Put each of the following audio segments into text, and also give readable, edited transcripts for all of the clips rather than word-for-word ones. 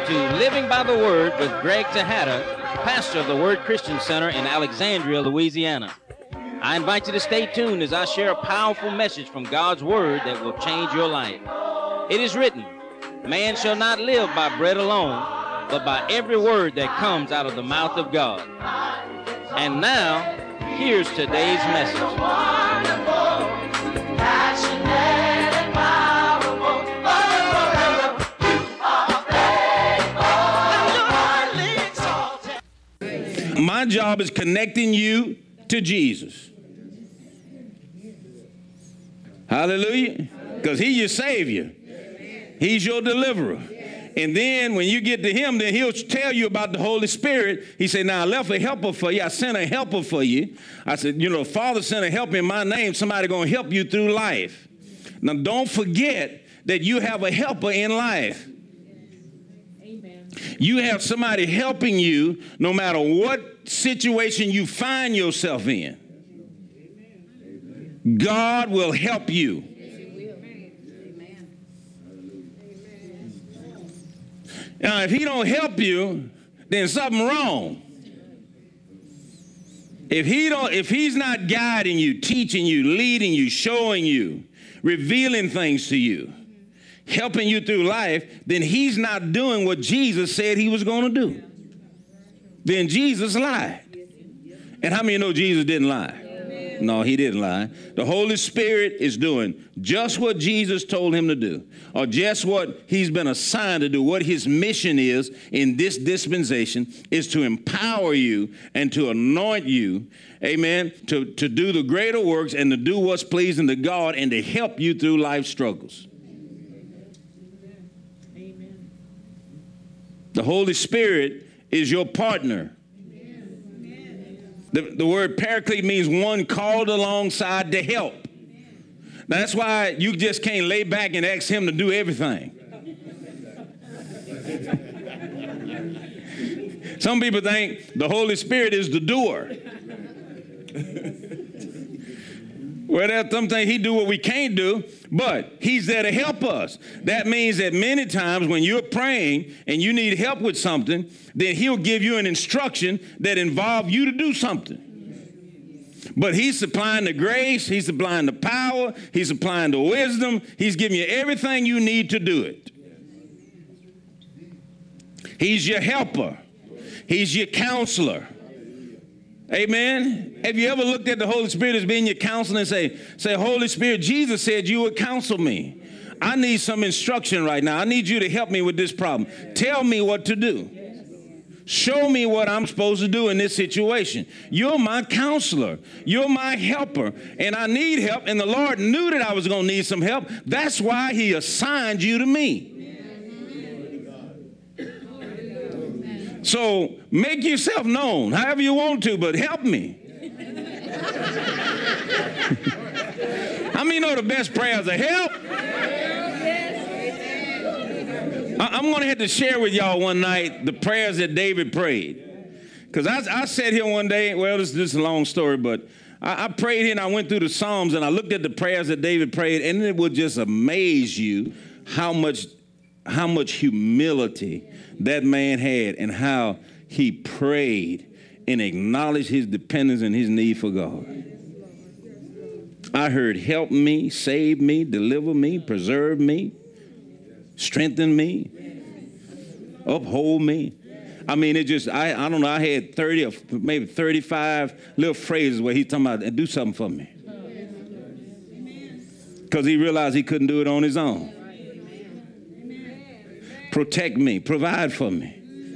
to Living by the Word with Greg Tejada, pastor of the Word Christian Center in Alexandria, Louisiana. I invite you to stay tuned as I share a powerful message from God's Word that will change your life. It is written, man shall not live by bread alone, but by every word that comes out of the mouth of God. And now, here's today's message. My job is connecting you to Jesus. Hallelujah. Because he's your Savior. He's your deliverer. And then when you get to him, then he'll tell you about the Holy Spirit. He said, now I left a helper for you. I sent a helper for you. I said, Father sent a helper in my name. Somebody going to help you through life. Now don't forget that you have a helper in life. You have somebody helping you no matter what situation you find yourself in. God will help you. Now, if he don't help you, then something wrong. If he's not guiding you, teaching you, leading you, showing you, revealing things to you, helping you through life, then he's not doing what Jesus said he was going to do. Then Jesus lied. And how many know Jesus didn't lie? No, he didn't lie. The Holy Spirit is doing just what Jesus told him to do, or just what he's been assigned to do. What his mission is in this dispensation is to empower you and to anoint you, amen, to do the greater works and to do what's pleasing to God and to help you through life struggles. Amen. The Holy Spirit is your partner. The word paraclete means one called alongside to help. Now, that's why you just can't lay back and ask him to do everything. Some people think the Holy Spirit is the doer. Well, there's some things he do what we can't do, but he's there to help us. That means that many times when you're praying and you need help with something, then he'll give you an instruction that involves you to do something. But he's supplying the grace, he's supplying the power, he's supplying the wisdom, he's giving you everything you need to do it. He's your helper. He's your counselor. Amen. Have you ever looked at the Holy Spirit as being your counselor and say, Holy Spirit, Jesus said you would counsel me. I need some instruction right now. I need you to help me with this problem. Tell me what to do. Show me what I'm supposed to do in this situation. You're my counselor. You're my helper. And I need help. And the Lord knew that I was going to need some help. That's why he assigned you to me. So make yourself known however you want to, but help me. How many know the best prayers are help? I'm going to have to share with y'all one night the prayers that David prayed. Because I sat here one day, well, this is a long story, but I prayed here and I went through the Psalms and I looked at the prayers that David prayed, and it would just amaze you how much humility that man had and how he prayed and acknowledged his dependence and his need for God. I heard help me, save me, deliver me, preserve me, strengthen me, uphold me. I mean, it just, I don't know, I had 30 or maybe 35 little phrases where he's talking about, do something for me. Because he realized he couldn't do it on his own. Protect me, provide for me,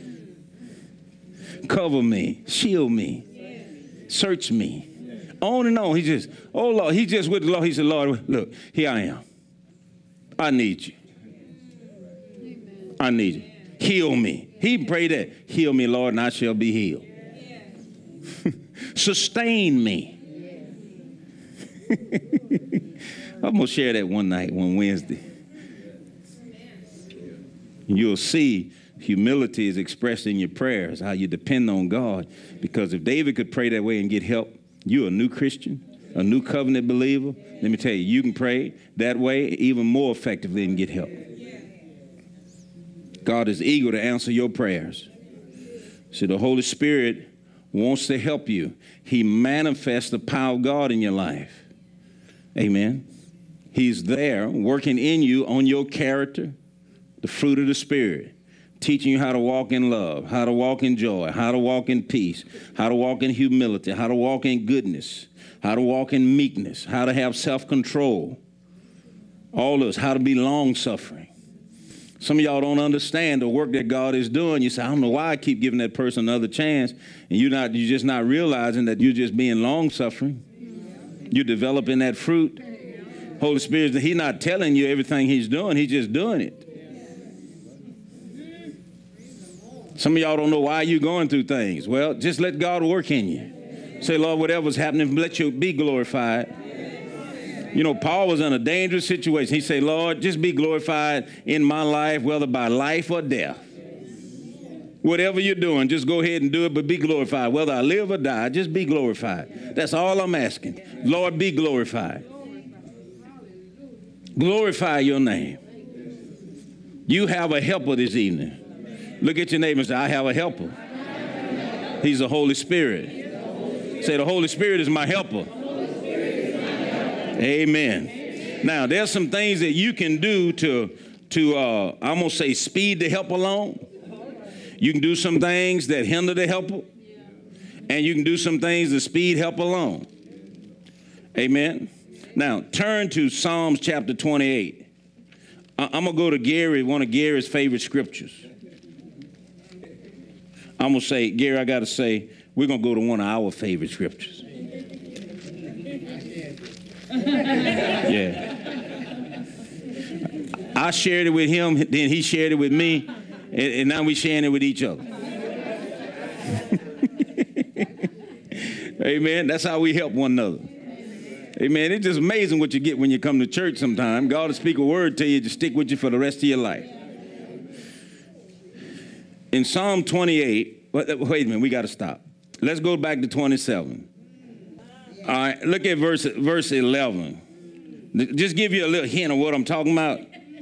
cover me, shield me, search me, on and on. He just, oh Lord, he just with the Lord. He said, Lord, look, here I am. I need you. I need you. Heal me. He prayed that, heal me, Lord, and I shall be healed. Sustain me. I'm going to share that one Wednesday. You'll see humility is expressed in your prayers, how you depend on God. Because if David could pray that way and get help, you're a new Christian, a new covenant believer. Let me tell you, you can pray that way even more effectively and get help. God is eager to answer your prayers. See, the Holy Spirit wants to help you. He manifests the power of God in your life. Amen. He's there working in you on your character, the fruit of the Spirit, teaching you how to walk in love, how to walk in joy, how to walk in peace, how to walk in humility, how to walk in goodness, how to walk in meekness, how to have self-control. All this, how to be long-suffering. Some of y'all don't understand the work that God is doing. You say, I don't know why I keep giving that person another chance. And you're just not realizing that you're just being long-suffering. You're developing that fruit. Holy Spirit, He's not telling you everything He's doing. He's just doing it. Some of y'all don't know why you're going through things. Well, just let God work in you. Say, Lord, whatever's happening, let you be glorified. You know, Paul was in a dangerous situation. He said, Lord, just be glorified in my life, whether by life or death. Whatever you're doing, just go ahead and do it, but be glorified. Whether I live or die, just be glorified. That's all I'm asking. Lord, be glorified. Glorify your name. You have a helper this evening. Look at your neighbor and say, I have a helper. He's the Holy Spirit. Say, the Holy Spirit is my helper. Amen. Now, there's some things that you can do to I'm going to say, speed the help along. You can do some things that hinder the helper, and you can do some things that speed help along. Amen. Now, turn to Psalms chapter 28. I'm going to go to Gary, one of Gary's favorite scriptures. I'm going to say, Gary, I got to say, we're going to go to one of our favorite scriptures. Yeah. I shared it with him, then he shared it with me, and now we're sharing it with each other. Amen. That's how we help one another. Amen. It's just amazing what you get when you come to church sometime. God will speak a word to you to stick with you for the rest of your life. In Psalm 28, wait a minute, we got to stop. Let's go back to 27. All right, look at verse 11. Just give you a little hint of what I'm talking about.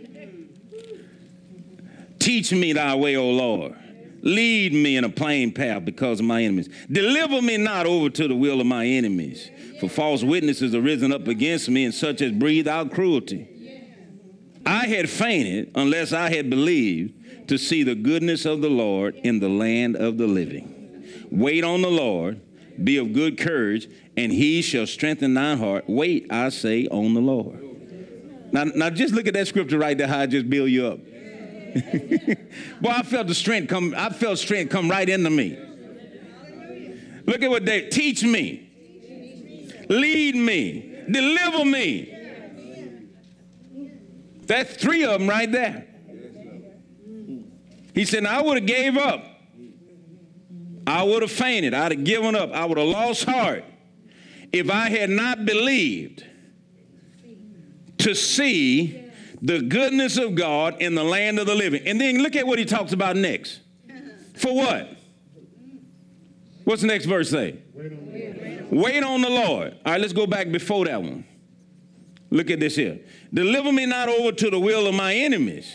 Teach me thy way, O Lord. Lead me in a plain path because of my enemies. Deliver me not over to the will of my enemies. For false witnesses are risen up against me, and such as breathe out cruelty. I had fainted unless I had believed to see the goodness of the Lord in the land of the living. Wait on the Lord, be of good courage, and he shall strengthen thine heart. Wait, I say, on the Lord. Now just look at that scripture right there, how I just build you up. Boy, I felt strength come right into me. Look at what they teach me. Lead me. Deliver me. That's three of them right there. He said, I would have gave up. I would have fainted. I'd have given up. I would have lost heart if I had not believed to see the goodness of God in the land of the living. And then look at what he talks about next. For what? What's the next verse say? Wait on the Lord. All right, let's go back before that one. Look at this here. Deliver me not over to the will of my enemies.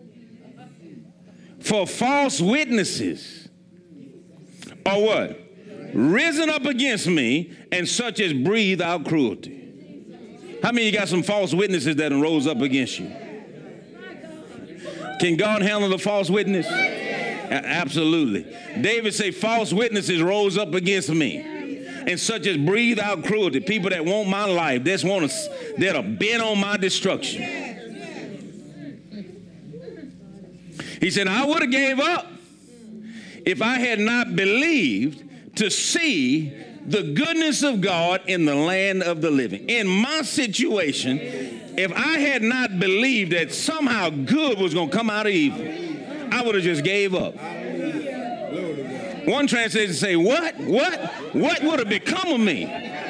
For false witnesses are what? Risen up against me, and such as breathe out cruelty. How many of you got some false witnesses that rose up against you? Can God handle the false witness? Absolutely. David said, false witnesses rose up against me, and such as breathe out cruelty. People that want my life, that are bent on my destruction. He said, I would have gave up if I had not believed to see the goodness of God in the land of the living. In my situation, if I had not believed that somehow good was going to come out of evil, I would have just gave up. One translation say, what would have become of me?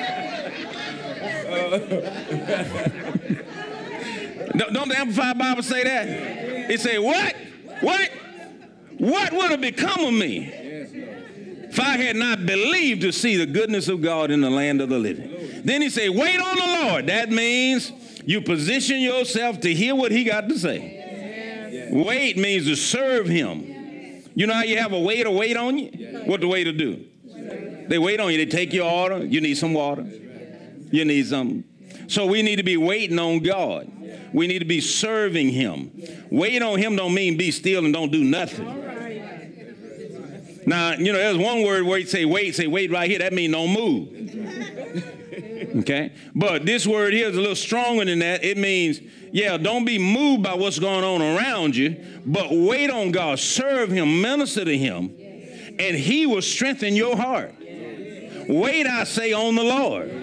Don't the Amplified Bible say that? It say, what would have become of me if I had not believed to see the goodness of God in the land of the living? Then he say, wait on the Lord. That means you position yourself to hear what he got to say. Wait means to serve him. You know how you have a waiter wait on you? What the waiter do? They wait on you. They take your order. You need some water. You need something. So we need to be waiting on God. We need to be serving him. Wait on him don't mean be still and don't do nothing. Now, you know, there's one word where you say wait right here. That means don't move. Okay? But this word here is a little stronger than that. It means, yeah, don't be moved by what's going on around you, but wait on God. Serve him, minister to him, and he will strengthen your heart. Wait, I say, on the Lord.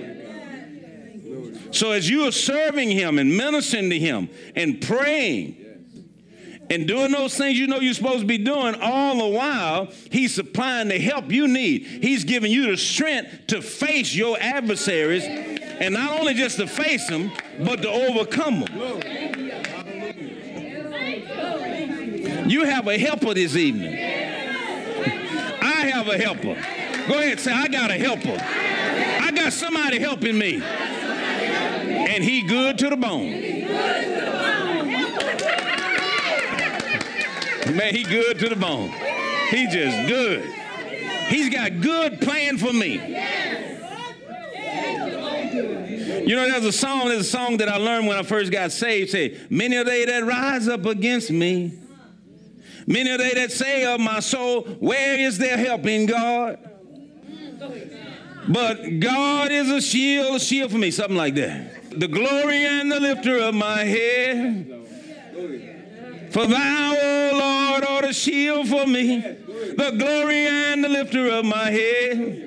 So as you are serving him and ministering to him and praying and doing those things you know you're supposed to be doing, all the while, he's supplying the help you need. He's giving you the strength to face your adversaries, and not only just to face them, but to overcome them. You have a helper this evening. I have a helper. Go ahead and say, I got a helper. I got somebody helping me. And he good to the bone. Man, he good to the bone. He just good. He's got good plan for me. You know, there's a song that I learned when I first got saved. Say, many are they that rise up against me. Many are they that say of my soul, where is their help in God? But God is a shield for me. Something like that. The glory and the lifter of my head. For thou, O Lord, art a shield for me, the glory and the lifter of my head.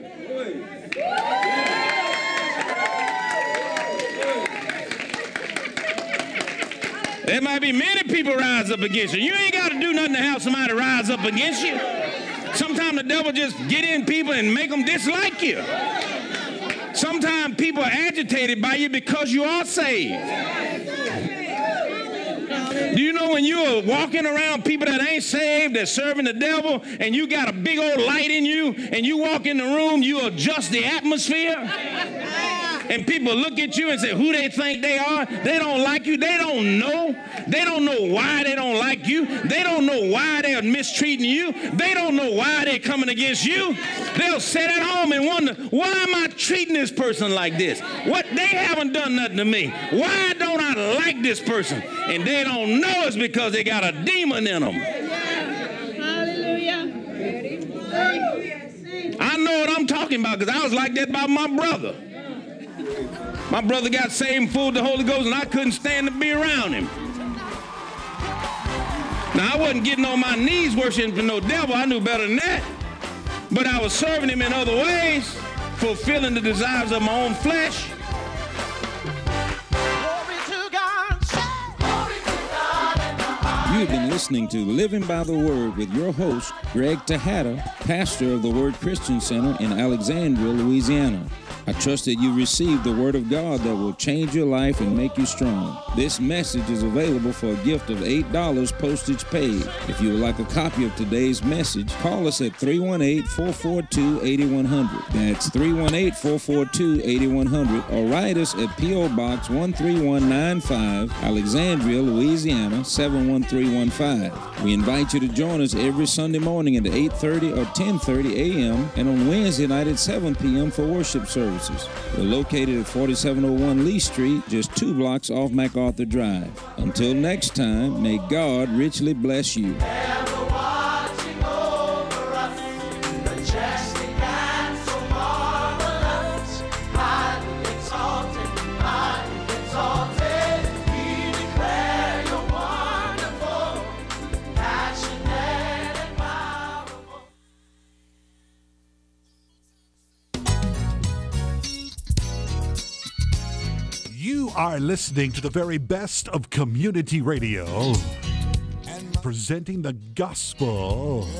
There might be many people rise up against you. You ain't got to do nothing to have somebody rise up against you. Sometimes the devil just get in people and make them dislike you. Sometimes people are agitated by you because you are saved. Do you know when you're walking around people that ain't saved, that's serving the devil, and you got a big old light in you, and you walk in the room, you adjust the atmosphere, and people look at you and say who they think they are? They don't like you. They don't know. They don't know why they don't like you. They don't know why they're mistreating you. They don't know why they're coming against you. They'll sit at home and wonder, why am I treating this person like this? What? They haven't done nothing to me. Why don't I like this person? And they don't know it's because they got a demon in them. Hallelujah. I know what I'm talking about because I was like that about my brother. My brother got saved and full of the Holy Ghost, and I couldn't stand to be around him. Now, I wasn't getting on my knees worshiping for no devil. I knew better than that. But I was serving him in other ways, fulfilling the desires of my own flesh. You've been listening to Living by the Word with your host, Greg Tejada, pastor of the Word Christian Center in Alexandria, Louisiana. I trust that you received the Word of God that will change your life and make you strong. This message is available for a gift of $8 postage paid. If you would like a copy of today's message, call us at 318-442-8100. That's 318-442-8100, or write us at P.O. Box 13195, Alexandria, Louisiana 71315. We invite you to join us every Sunday morning at 8:30 or 10:30 a.m. and on Wednesday night at 7 p.m. for worship services. We're located at 4701 Lee Street, just 2 blocks off MacArthur Drive. Until next time, may God richly bless you. You are listening to the very best of community radio, presenting the gospel